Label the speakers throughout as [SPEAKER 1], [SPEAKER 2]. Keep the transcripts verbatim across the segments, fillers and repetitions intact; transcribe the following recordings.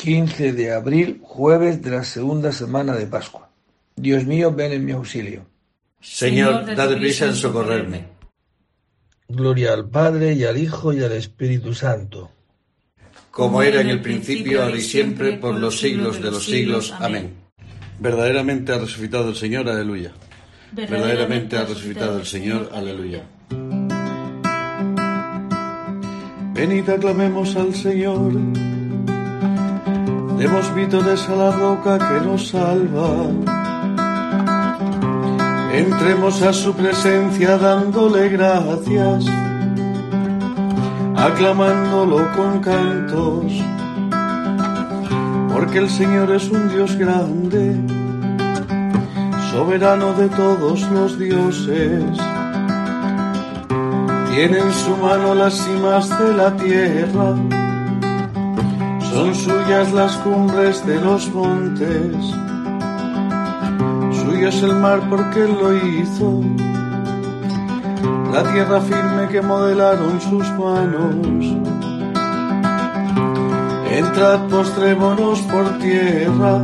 [SPEAKER 1] quince de abril, jueves de la segunda semana de Pascua. Dios mío, ven en mi auxilio.
[SPEAKER 2] Señor, date prisa en socorrerme.
[SPEAKER 1] Gloria al Padre, y al Hijo, y al Espíritu Santo.
[SPEAKER 2] Como era en el principio, ahora y siempre, por los siglos de los siglos. Amén. Verdaderamente ha resucitado el Señor, aleluya. Verdaderamente ha resucitado el Señor, aleluya.
[SPEAKER 3] Venid, aclamemos al Señor. Demos vítores a la roca que nos salva. Entremos a su presencia dándole gracias, aclamándolo con cantos, porque el Señor es un Dios grande, soberano de todos los dioses. Tiene en su mano las cimas de la tierra, son suyas las cumbres de los montes. Suyo es el mar porque Él lo hizo, la tierra firme que modelaron sus manos. Entrad, postrémonos por tierra,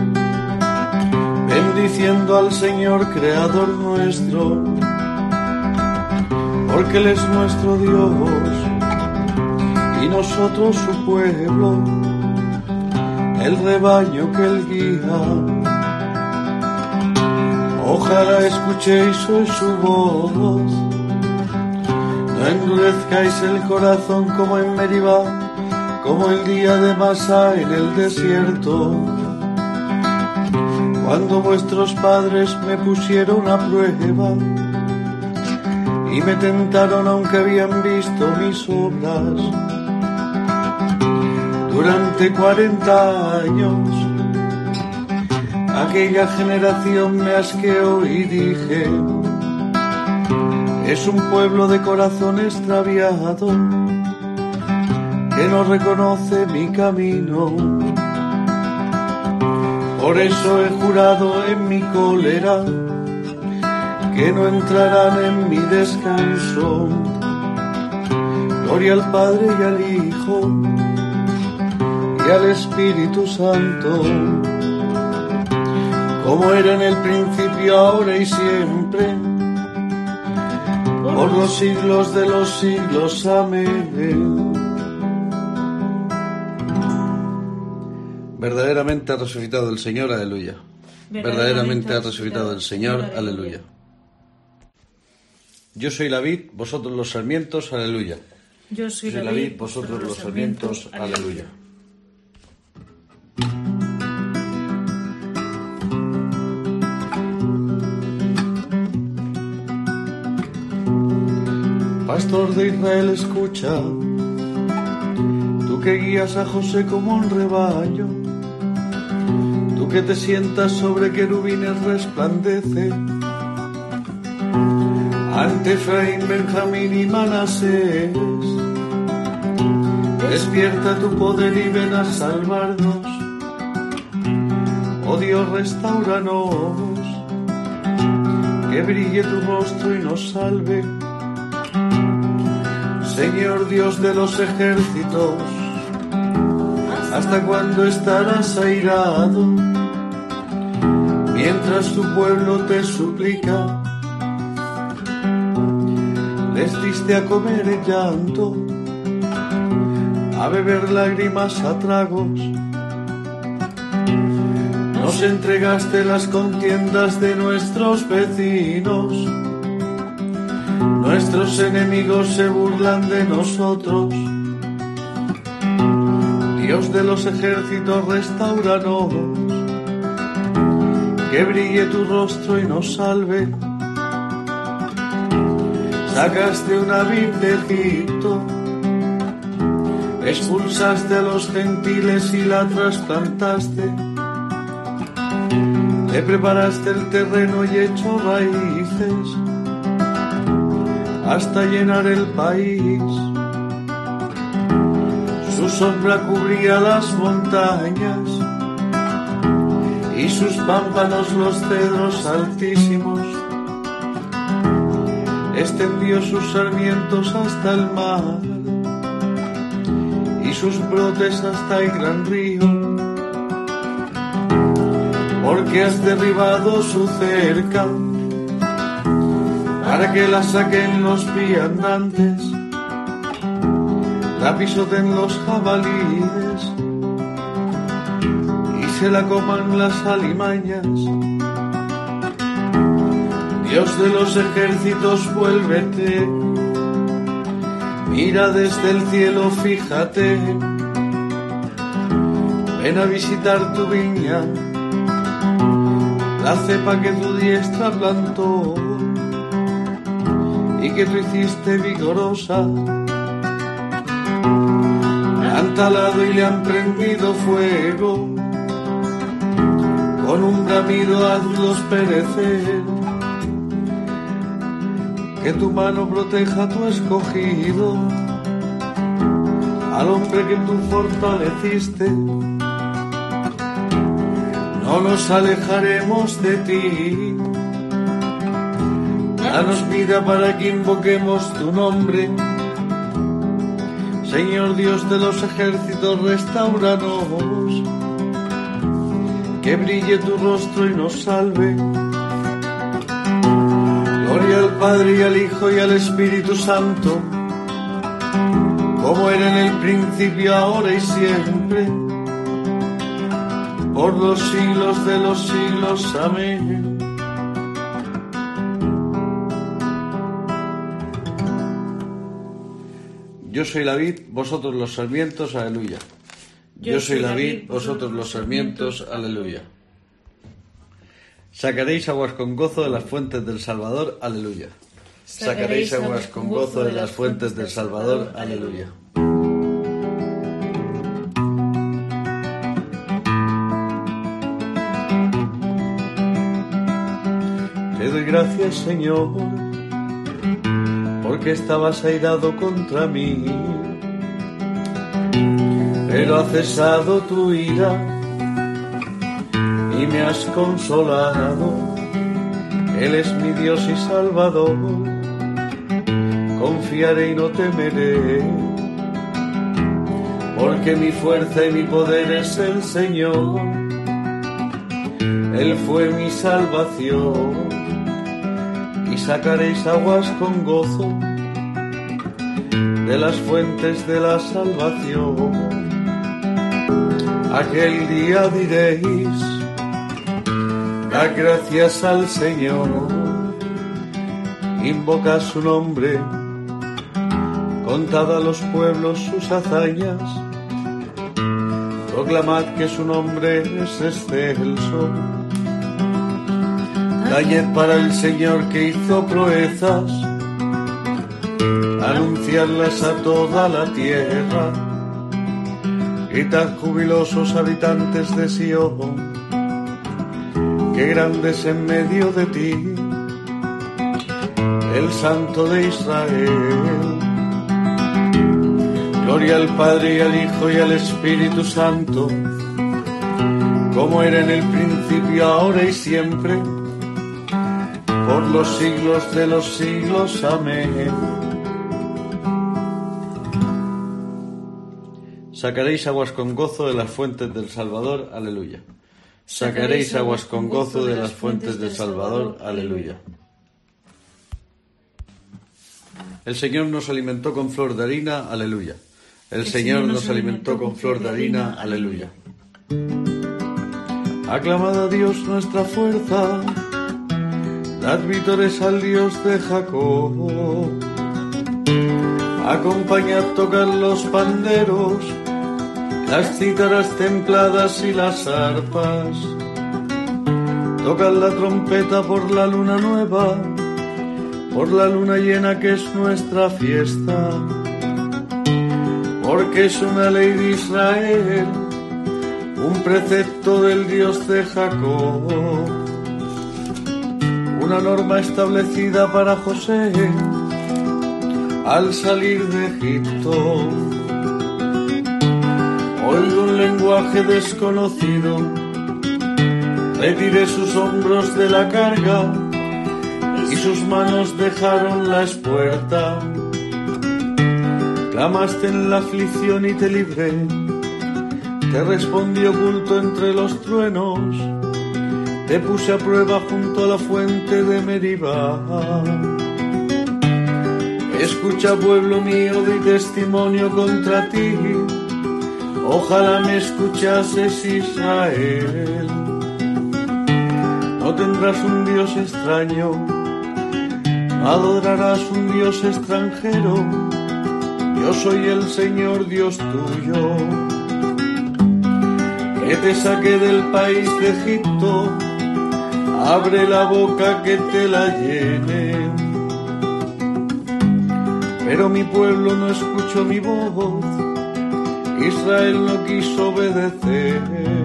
[SPEAKER 3] bendiciendo al Señor, Creador nuestro, porque Él es nuestro Dios y nosotros su pueblo, el rebaño que Él guía. Ojalá escuchéis hoy su voz, no endurezcáis el corazón como en Meribá, como el día de Masá en el desierto, cuando vuestros padres me pusieron a prueba y me tentaron aunque habían visto mis obras. Durante cuarenta años aquella generación me asqueó y dije: es un pueblo de corazón extraviado que no reconoce mi camino. Por eso he jurado en mi cólera que no entrarán en mi descanso. Gloria al Padre y al Hijo y al Espíritu Santo, como era en el principio, ahora y siempre, por los siglos de los siglos. Amén.
[SPEAKER 2] Verdaderamente ha resucitado el Señor, aleluya. Verdaderamente ha resucitado el Señor, aleluya. Yo soy la vid, vosotros los sarmientos, aleluya.
[SPEAKER 4] Yo soy
[SPEAKER 2] la vid, vosotros los sarmientos, aleluya.
[SPEAKER 3] Pastor de Israel, escucha, tú que guías a José como un rebaño, tú que te sientas sobre querubines, resplandece ante Efraín, Benjamín y Manasés. Despierta tu poder y ven a salvarnos, oh Dios, restáuranos, que brille tu rostro y nos salve. Señor Dios de los ejércitos, ¿hasta cuándo estarás airado? Mientras tu pueblo te suplica, les diste a comer el llanto, a beber lágrimas a tragos. Nos entregaste las contiendas de nuestros vecinos, nuestros enemigos se burlan de nosotros. Dios de los ejércitos, restáuranos, que brille tu rostro y nos salve. Sacaste una vid de Egipto, expulsaste a los gentiles y la trasplantaste. Le preparaste el terreno y echó raíces hasta llenar el país. Su sombra cubría las montañas y sus pámpanos los cedros altísimos. Extendió sus sarmientos hasta el mar y sus brotes hasta el gran río. porque has derribado su cerca, para que la saquen los viandantes, la pisoten los jabalíes y se la coman las alimañas. Dios de los ejércitos, vuélvete, mira desde el cielo, fíjate, ven a visitar tu viña, la cepa que tu diestra plantó y que tú hiciste vigorosa. Han talado y le han prendido fuego, con un bramido hazlos perecer. Que tu mano proteja a tu escogido, al hombre que tú fortaleciste. No nos alejaremos de ti. Danos vida para que invoquemos tu nombre. Señor Dios de los ejércitos, restáuranos. Que brille tu rostro y nos salve. Gloria al Padre y al Hijo y al Espíritu Santo, como era en el principio, ahora y siempre, por los siglos de los siglos. Amén. Yo soy la vid, vosotros los sarmientos, aleluya. Yo soy la vid, vosotros los sarmientos, aleluya. Sacaréis aguas con gozo de las fuentes del Salvador, aleluya. Sacaréis aguas con gozo de las fuentes del Salvador, aleluya. Te doy gracias, Señor, porque estabas airado contra mí, pero ha cesado tu ira y me has consolado. Él es mi Dios y Salvador, confiaré y no temeré, porque mi fuerza y mi poder es el Señor. Él fue mi salvación, y sacaréis aguas con gozo de las fuentes de la salvación. Aquel día diréis: da gracias al Señor, invocad su nombre, contad a los pueblos sus hazañas, proclamad que su nombre es excelso. Tañed para el Señor que hizo proezas, anunciadlas a toda la tierra. Gritad jubilosos habitantes de Sion, que grande es en medio de ti el Santo de Israel. Gloria al Padre y al Hijo y al Espíritu Santo, como era en el principio, ahora y siempre, por los siglos de los siglos. Amén. Sacaréis aguas con gozo de las fuentes del Salvador, aleluya. Sacaréis aguas con gozo de las fuentes del Salvador, aleluya. El Señor nos alimentó con flor de harina, aleluya. El Señor nos alimentó con flor de harina, aleluya. Aclamad a Dios nuestra fuerza, dad vítores al Dios de Jacob. Acompañad tocar los panderos, las cítaras templadas y las arpas. Tocad la trompeta por la luna nueva, por la luna llena que es nuestra fiesta. Porque es una ley de Israel, un precepto del Dios de Jacob, una norma establecida para José al salir de Egipto. Oigo un lenguaje desconocido, retiré sus hombros de la carga y sus manos dejaron la espuerta. Clamaste en la aflicción y te libré, te respondí oculto entre los truenos, te puse a prueba junto a la fuente de Meribá. Escucha, pueblo mío, di testimonio contra ti. Ojalá me escuchases, Israel. No tendrás un Dios extraño, no adorarás un Dios extranjero. Yo soy el Señor Dios tuyo, que te saqué del país de Egipto. Abre la boca que te la llene. Pero mi pueblo no escuchó mi voz, Israel no quiso obedecer.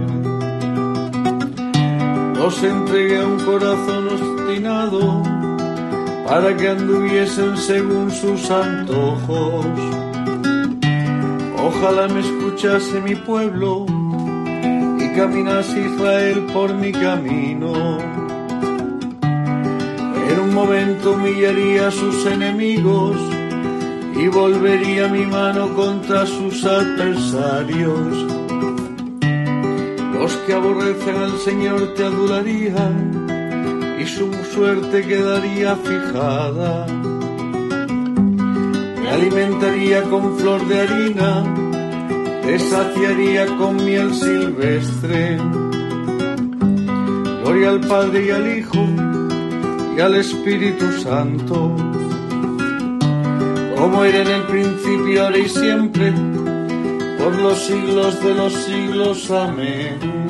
[SPEAKER 3] Los entregué a un corazón obstinado, para que anduviesen según sus antojos. Ojalá me escuchase mi pueblo, y caminase Israel por mi camino. En un momento humillaría a sus enemigos, y volvería mi mano contra sus adversarios. Los que aborrecen al Señor te adularían, y su suerte quedaría fijada. Te alimentaría con flor de harina, te saciaría con miel silvestre. Gloria al Padre y al Hijo y al Espíritu Santo, como era en el principio, ahora y siempre, por los siglos de los siglos. Amén.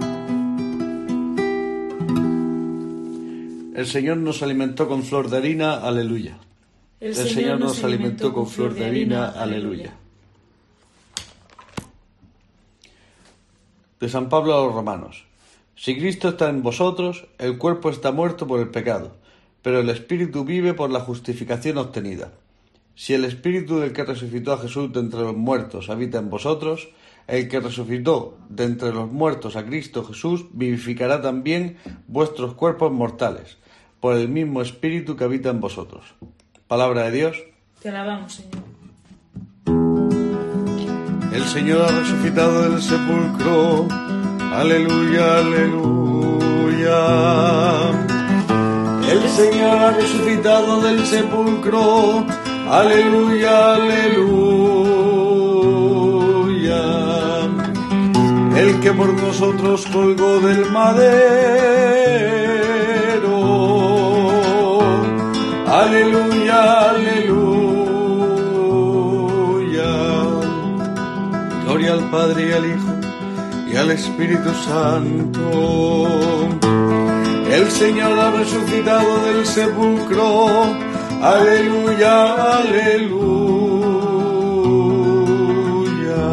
[SPEAKER 2] El Señor nos alimentó con flor de harina, aleluya.
[SPEAKER 4] El,
[SPEAKER 2] El Señor nos alimentó con flor de harina, aleluya. De San Pablo a los Romanos. Si Cristo está en vosotros, el cuerpo está muerto por el pecado, pero el Espíritu vive por la justificación obtenida. Si el Espíritu del que resucitó a Jesús de entre los muertos habita en vosotros, el que resucitó de entre los muertos a Cristo Jesús vivificará también vuestros cuerpos mortales, por el mismo Espíritu que habita en vosotros. Palabra de Dios.
[SPEAKER 4] Te alabamos, Señor.
[SPEAKER 3] El Señor ha resucitado del sepulcro. Aleluya, aleluya. El Señor ha resucitado del sepulcro. Aleluya, aleluya. El que por nosotros colgó del madero. Aleluya, aleluya. Gloria al Padre y al Hijo y al Espíritu Santo. El Señor ha resucitado del sepulcro. Aleluya, aleluya.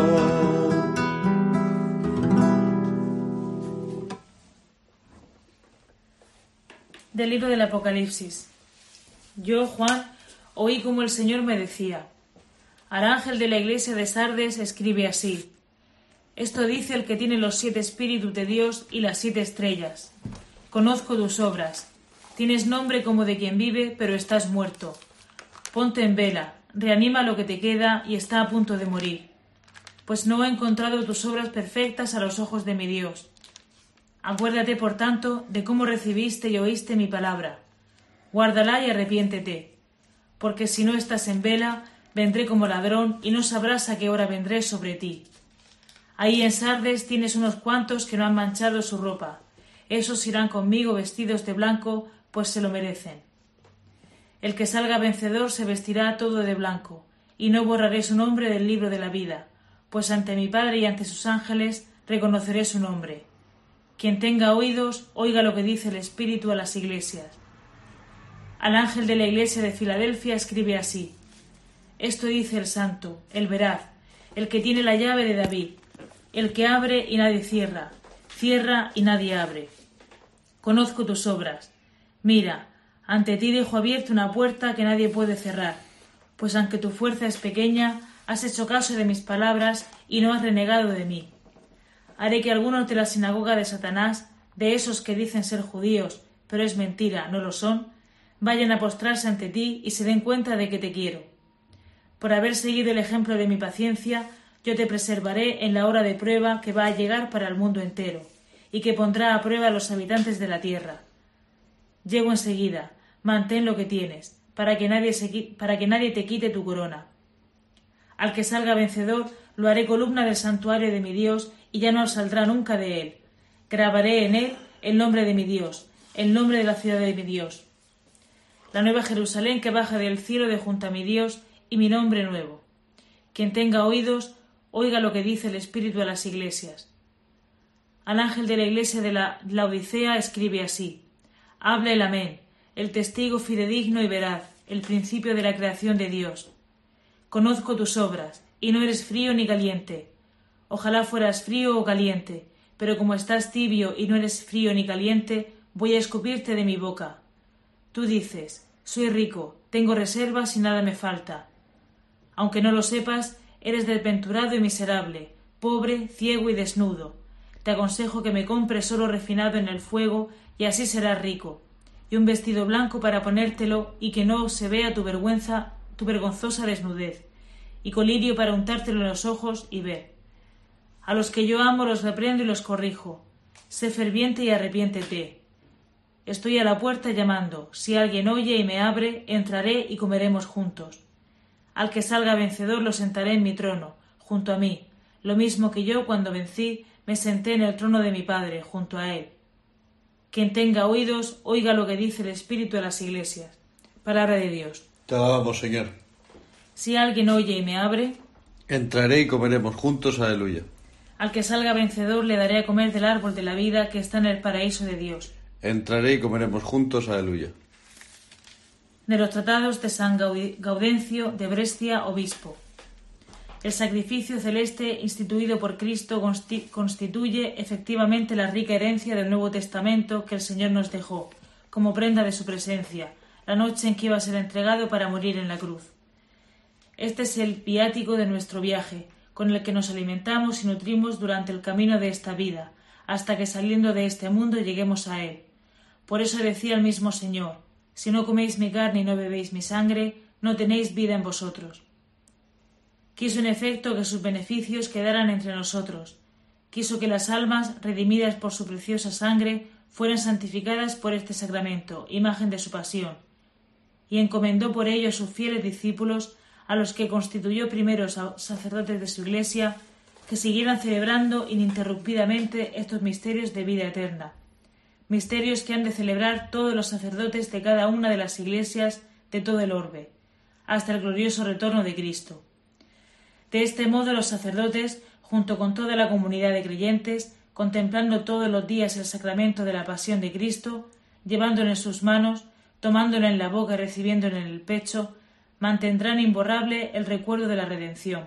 [SPEAKER 4] Del libro del Apocalipsis. Yo, Juan, oí como el Señor me decía: al ángel de la iglesia de Sardes escribe así: esto dice el que tiene los siete espíritus de Dios y las siete estrellas. Conozco tus obras. Tienes nombre como de quien vive, pero estás muerto. Ponte en vela, reanima lo que te queda y está a punto de morir. Pues no he encontrado tus obras perfectas a los ojos de mi Dios. Acuérdate, por tanto, de cómo recibiste y oíste mi palabra. Guárdala y arrepiéntete. Porque si no estás en vela, vendré como ladrón y no sabrás a qué hora vendré sobre ti. Ahí en Sardes tienes unos cuantos que no han manchado su ropa. Esos irán conmigo vestidos de blanco, pues se lo merecen. El que salga vencedor se vestirá todo de blanco, y no borraré su nombre del libro de la vida, pues ante mi Padre y ante sus ángeles reconoceré su nombre. Quien tenga oídos, oiga lo que dice el Espíritu a las iglesias. Al ángel de la iglesia de Filadelfia escribe así: esto dice el Santo, el veraz, el que tiene la llave de David, el que abre y nadie cierra, cierra y nadie abre. Conozco tus obras. Mira, ante ti dejo abierta una puerta que nadie puede cerrar, pues aunque tu fuerza es pequeña, has hecho caso de mis palabras y no has renegado de mí. Haré que algunos de la sinagoga de Satanás, de esos que dicen ser judíos, pero es mentira, no lo son, vayan a postrarse ante ti y se den cuenta de que te quiero. Por haber seguido el ejemplo de mi paciencia, yo te preservaré en la hora de prueba que va a llegar para el mundo entero, y que pondrá a prueba a los habitantes de la tierra. Llego enseguida, mantén lo que tienes, para que nadie, se, para que nadie te quite tu corona. Al que salga vencedor, lo haré columna del santuario de mi Dios, y ya no saldrá nunca de él. Grabaré en él el nombre de mi Dios, el nombre de la ciudad de mi Dios, la nueva Jerusalén que baja del cielo de junto a mi Dios, y mi nombre nuevo. Quien tenga oídos, oiga lo que dice el Espíritu a las iglesias. Al ángel de la iglesia de la Laodicea escribe así: habla el Amén, el testigo fidedigno y veraz, el principio de la creación de Dios. Conozco tus obras, y no eres frío ni caliente. Ojalá fueras frío o caliente, pero como estás tibio y no eres frío ni caliente, voy a escupirte de mi boca. Tú dices: soy rico, tengo reservas y nada me falta. Aunque no lo sepas, eres desventurado y miserable, pobre, ciego y desnudo. Te aconsejo que me compres oro refinado en el fuego, y así serás rico, y un vestido blanco para ponértelo, y que no se vea tu vergüenza, tu vergonzosa desnudez, y colirio para untártelo en los ojos y ver. A los que yo amo los reprendo y los corrijo. Sé ferviente y arrepiéntete. Estoy a la puerta llamando. Si alguien oye y me abre, entraré y comeremos juntos. Al que salga vencedor lo sentaré en mi trono, junto a mí, lo mismo que yo, cuando vencí, me senté en el trono de mi Padre, junto a él. Quien tenga oídos, oiga lo que dice el Espíritu a las iglesias. Palabra de Dios.
[SPEAKER 2] Te alabamos, Señor.
[SPEAKER 4] Si alguien oye y me abre,
[SPEAKER 2] entraré y comeremos juntos. Aleluya.
[SPEAKER 4] Al que salga vencedor le daré a comer del árbol de la vida que está en el paraíso de Dios.
[SPEAKER 2] Entraré y comeremos juntos. Aleluya.
[SPEAKER 4] De los tratados de San Gaudencio de Brescia, obispo. El sacrificio celeste instituido por Cristo constituye efectivamente la rica herencia del Nuevo Testamento que el Señor nos dejó, como prenda de su presencia, la noche en que iba a ser entregado para morir en la cruz. Este es el viático de nuestro viaje, con el que nos alimentamos y nutrimos durante el camino de esta vida, hasta que saliendo de este mundo lleguemos a él. Por eso decía el mismo Señor: si no coméis mi carne y no bebéis mi sangre, no tenéis vida en vosotros. Quiso en efecto que sus beneficios quedaran entre nosotros. Quiso que las almas, redimidas por su preciosa sangre, fueran santificadas por este sacramento, imagen de su pasión. Y encomendó por ello a sus fieles discípulos, a los que constituyó primeros sacerdotes de su Iglesia, que siguieran celebrando ininterrumpidamente estos misterios de vida eterna. Misterios que han de celebrar todos los sacerdotes de cada una de las iglesias de todo el orbe, hasta el glorioso retorno de Cristo. De este modo los sacerdotes, junto con toda la comunidad de creyentes, contemplando todos los días el sacramento de la pasión de Cristo, llevándolo en sus manos, tomándolo en la boca y recibiéndolo en el pecho, mantendrán imborrable el recuerdo de la redención.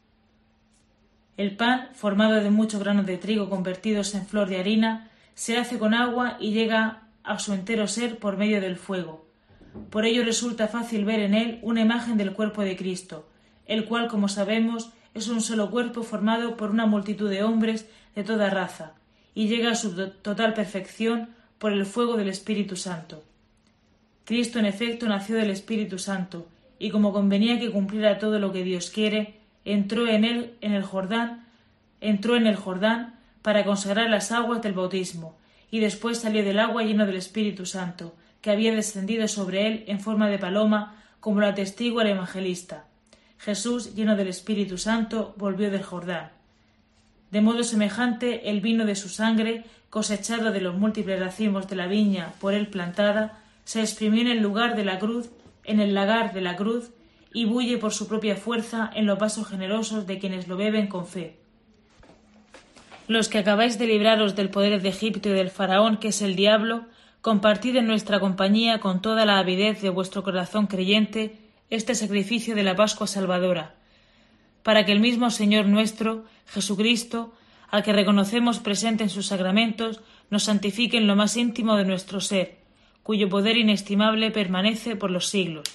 [SPEAKER 4] El pan, formado de muchos granos de trigo convertidos en flor de harina, se hace con agua y llega a su entero ser por medio del fuego. Por ello resulta fácil ver en él una imagen del cuerpo de Cristo, el cual, como sabemos, es un solo cuerpo formado por una multitud de hombres de toda raza, y llega a su total perfección por el fuego del Espíritu Santo. Cristo, en efecto, nació del Espíritu Santo, y como convenía que cumpliera todo lo que Dios quiere, entró en él en el Jordán, entró en el Jordán para consagrar las aguas del bautismo, y después salió del agua lleno del Espíritu Santo, que había descendido sobre él en forma de paloma, como lo atestigua el evangelista. Jesús, lleno del Espíritu Santo, volvió del Jordán. De modo semejante, el vino de su sangre, cosechado de los múltiples racimos de la viña por él plantada, se exprimió en el lugar de la cruz, en el lagar de la cruz, y bulle por su propia fuerza en los vasos generosos de quienes lo beben con fe. Los que acabáis de libraros del poder de Egipto y del faraón, que es el diablo, compartid en nuestra compañía con toda la avidez de vuestro corazón creyente este sacrificio de la Pascua Salvadora, para que el mismo Señor nuestro, Jesucristo, al que reconocemos presente en sus sacramentos, nos santifique en lo más íntimo de nuestro ser, cuyo poder inestimable permanece por los siglos.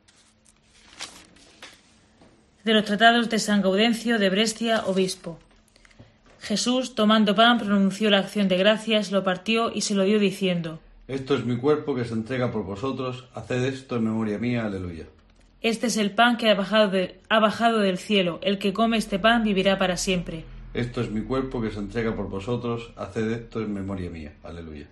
[SPEAKER 4] De los tratados de San Gaudencio de Brescia, obispo. Jesús, tomando pan, pronunció la acción de gracias, lo partió y se lo dio diciendo:
[SPEAKER 2] Esto es mi cuerpo que se entrega por vosotros, haced esto en memoria mía. Aleluya.
[SPEAKER 4] Este es el pan que ha bajado, de, ha bajado del cielo, el que come este pan vivirá para siempre.
[SPEAKER 2] Esto es mi cuerpo que se entrega por vosotros, haced esto en memoria mía. Aleluya.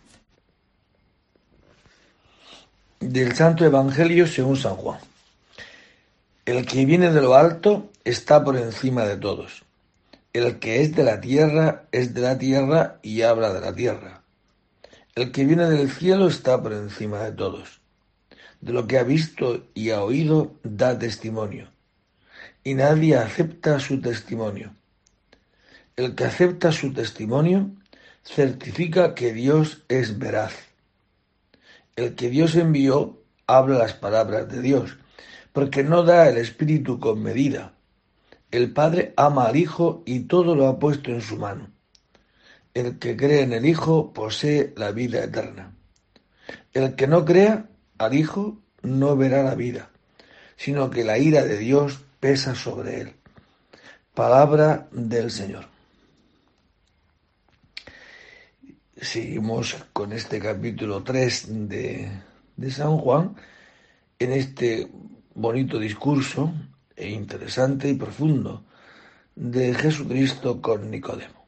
[SPEAKER 1] Del Santo Evangelio según San Juan. El que viene de lo alto está por encima de todos. El que es de la tierra es de la tierra y habla de la tierra. El que viene del cielo está por encima de todos. De lo que ha visto y ha oído da testimonio, y nadie acepta su testimonio. El que acepta su testimonio certifica que Dios es veraz. El que Dios envió habla las palabras de Dios, porque no da el Espíritu con medida. El Padre ama al Hijo y todo lo ha puesto en su mano. El que cree en el Hijo posee la vida eterna. El que no crea al Hijo no verá la vida, sino que la ira de Dios pesa sobre él. Palabra del Señor. Seguimos con este capítulo tres de, de San Juan, en este bonito discurso e interesante y profundo de Jesucristo con Nicodemo,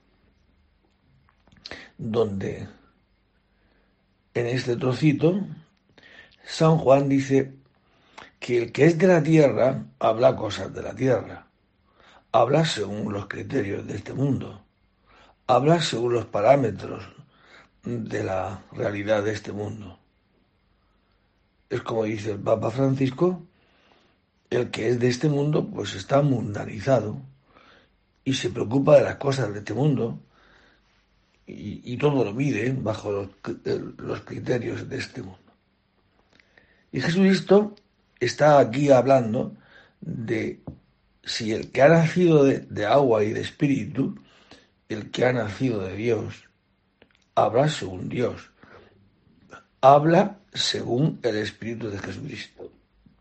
[SPEAKER 1] donde en este trocito San Juan dice que el que es de la tierra habla cosas de la tierra, habla según los criterios de este mundo, habla según los parámetros de la realidad de este mundo. Es como dice el Papa Francisco, el que es de este mundo pues está mundanizado y se preocupa de las cosas de este mundo y, y todo lo mide bajo los, los criterios de este mundo. Y Jesucristo está aquí hablando de si el que ha nacido de, de agua y de espíritu, el que ha nacido de Dios, habla según Dios, habla según el Espíritu de Jesucristo.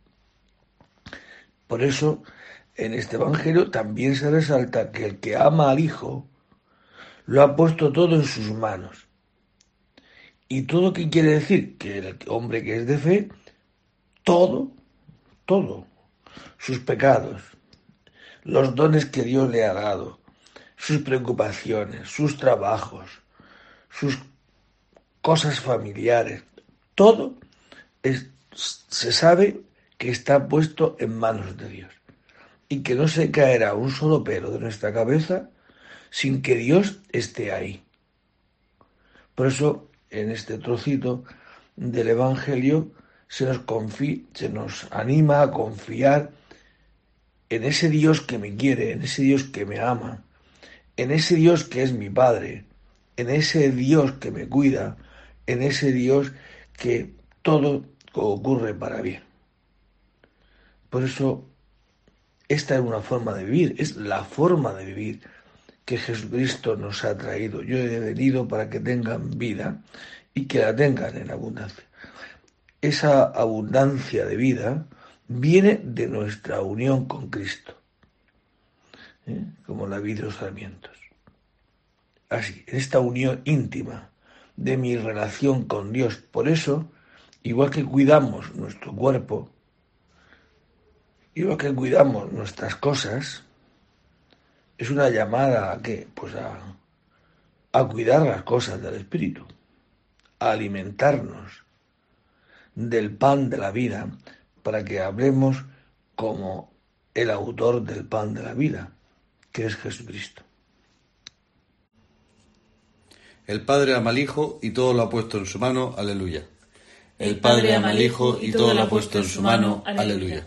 [SPEAKER 1] Por eso, en este Evangelio también se resalta que el que ama al Hijo lo ha puesto todo en sus manos. ¿Y todo qué quiere decir? Que el hombre que es de fe, todo, todo, sus pecados, los dones que Dios le ha dado, sus preocupaciones, sus trabajos, sus cosas familiares, todo es, se sabe que está puesto en manos de Dios y que no se caerá un solo pelo de nuestra cabeza sin que Dios esté ahí. Por eso, en este trocito del Evangelio se nos, confía, se nos anima a confiar en ese Dios que me quiere, en ese Dios que me ama, en ese Dios que es mi Padre, en ese Dios que me cuida, en ese Dios que todo ocurre para bien. Por eso, esta es una forma de vivir, es la forma de vivir que Jesucristo nos ha traído. Yo he venido para que tengan vida y que la tengan en abundancia. Esa abundancia de vida viene de nuestra unión con Cristo, ¿eh? Como la vid y los sarmientos. Así, en esta unión íntima de mi relación con Dios. Por eso, igual que cuidamos nuestro cuerpo, igual que cuidamos nuestras cosas, es una llamada a qué, pues a, a cuidar las cosas del Espíritu, a alimentarnos del pan de la vida, para que hablemos como el autor del pan de la vida, que es Jesucristo.
[SPEAKER 2] El Padre ama al Hijo y todo lo ha puesto en su mano. Aleluya. El Padre ama al Hijo y todo lo ha puesto en su mano. Aleluya.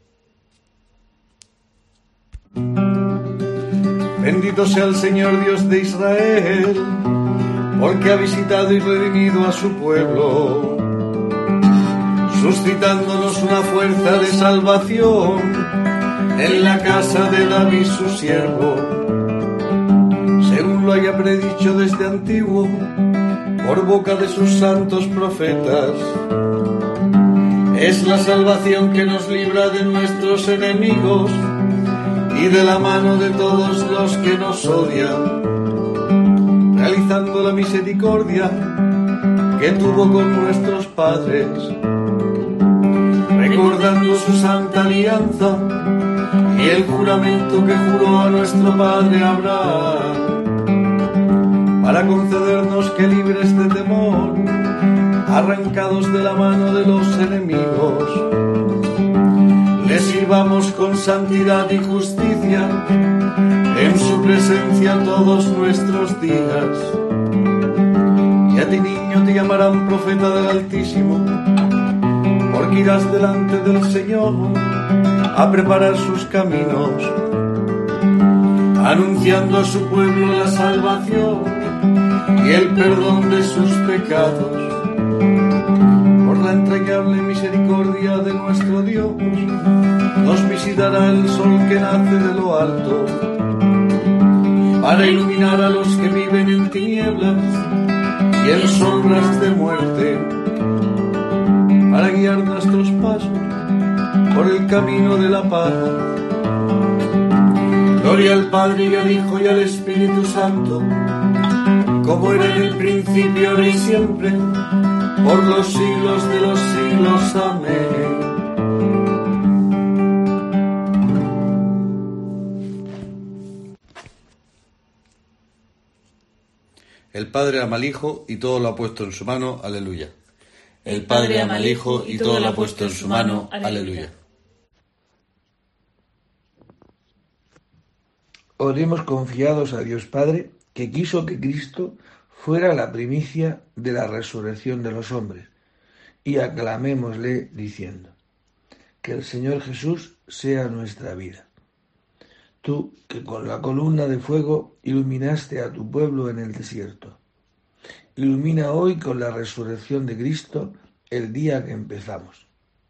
[SPEAKER 3] Bendito sea el Señor Dios de Israel, porque ha visitado y redimido a su pueblo, suscitándonos una fuerza de salvación en la casa de David su siervo, según lo haya predicho desde antiguo por boca de sus santos profetas. Es la salvación que nos libra de nuestros enemigos y de la mano de todos los que nos odian, realizando la misericordia que tuvo con nuestros padres, recordando su santa alianza y el juramento que juró a nuestro padre Abraham, para concedernos que libres de temor, arrancados de la mano de los enemigos, le sirvamos con santidad y justicia en su presencia todos nuestros días. Y a ti, niño, te llamarán profeta del Altísimo, porque irás delante del Señor a preparar sus caminos, anunciando a su pueblo la salvación y el perdón de sus pecados. Por la entrañable misericordia de nuestro Dios, nos visitará el sol que nace de lo alto, para iluminar a los que viven en tinieblas y en sombras de muerte, para guiar nuestros pasos por el camino de la paz. Gloria al Padre y al Hijo y al Espíritu Santo, como era en el principio, ahora y siempre, por los siglos de los siglos. Amén.
[SPEAKER 2] El Padre ama al Hijo y todo lo ha puesto en su mano. Aleluya. El Padre ama al Hijo y todo lo ha puesto en su mano. Aleluya.
[SPEAKER 1] Oremos confiados a Dios Padre, que quiso que Cristo fuera la primicia de la resurrección de los hombres, y aclamémosle diciendo: que el Señor Jesús sea nuestra vida. Tú, que con la columna de fuego iluminaste a tu pueblo en el desierto, ilumina hoy con la resurrección de Cristo el día que empezamos.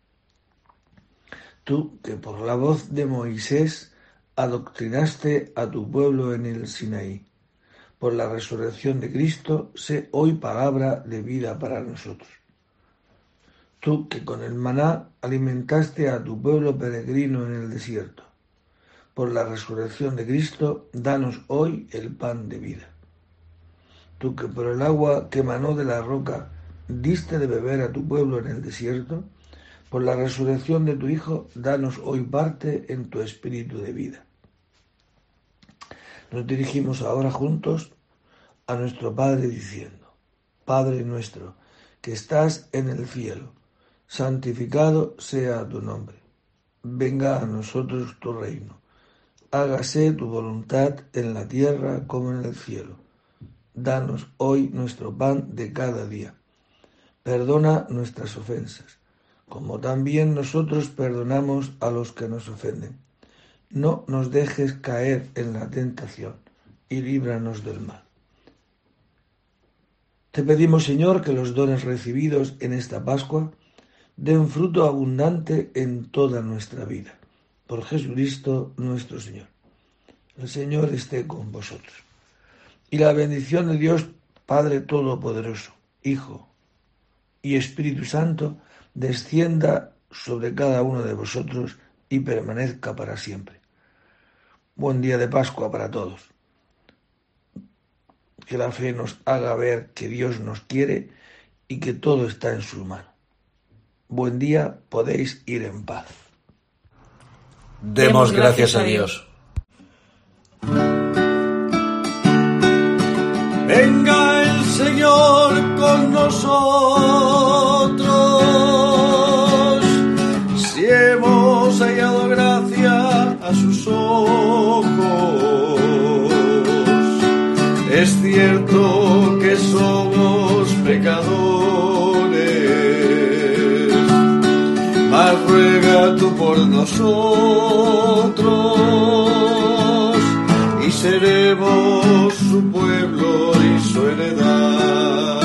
[SPEAKER 1] Tú, que por la voz de Moisés adoctrinaste a tu pueblo en el Sinaí, por la resurrección de Cristo, sé hoy palabra de vida para nosotros. Tú, que con el maná alimentaste a tu pueblo peregrino en el desierto, por la resurrección de Cristo, danos hoy el pan de vida. Tú, que por el agua que emanó de la roca diste de beber a tu pueblo en el desierto, por la resurrección de tu Hijo, danos hoy parte en tu espíritu de vida. Nos dirigimos ahora juntos a nuestro Padre diciendo: Padre nuestro, que estás en el cielo, santificado sea tu nombre. Venga a nosotros tu reino. Hágase tu voluntad en la tierra como en el cielo. Danos hoy nuestro pan de cada día. Perdona nuestras ofensas, como también nosotros perdonamos a los que nos ofenden. No nos dejes caer en la tentación y líbranos del mal. Te pedimos, Señor, que los dones recibidos en esta Pascua den fruto abundante en toda nuestra vida. Por Jesucristo nuestro Señor. El Señor esté con vosotros. Y la bendición de Dios Padre Todopoderoso, Hijo y Espíritu Santo, descienda sobre cada uno de vosotros y permanezca para siempre. Buen día de Pascua para todos. Que la fe nos haga ver que Dios nos quiere y que todo está en su mano. Buen día, podéis ir en paz.
[SPEAKER 2] Demos gracias a Dios.
[SPEAKER 3] Venga el Señor con nosotros, si hemos hallado gracia a sus ojos. Es cierto que somos pecadores, mas ruega tú por nosotros, y seremos su pueblo y su heredad.